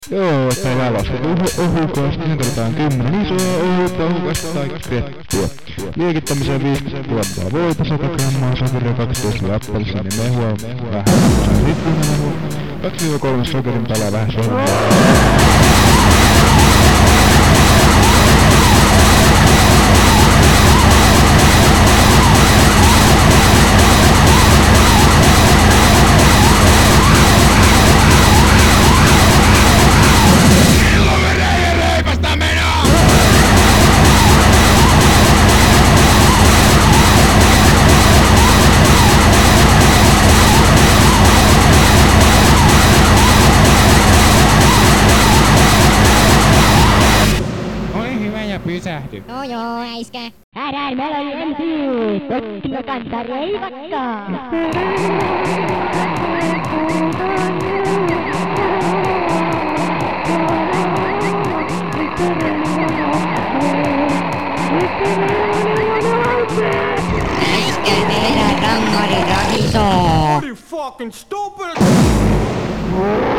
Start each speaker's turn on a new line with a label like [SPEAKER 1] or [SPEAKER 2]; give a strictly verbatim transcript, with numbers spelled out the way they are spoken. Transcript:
[SPEAKER 1] Joo, että täällä lasket ohukasta, sen tarvitaan kymmenen isoa ohutta ohukasta tai krettua. Liekittämiseen viisikymmentä tuottaa voita, sata grammaa sokeria, kaksitoista appelsiinin mehua, vähän sitruunamehua, kaksi kolme sokerin palaa, vähän sokeria.
[SPEAKER 2] Pysähdy.
[SPEAKER 3] Joo joo, äiskä. Älä meillä oli ensi. Pökkö kantaa reivakkaa. Äiskä tehdään rangari rahisoo.
[SPEAKER 2] Are you fucking stupid?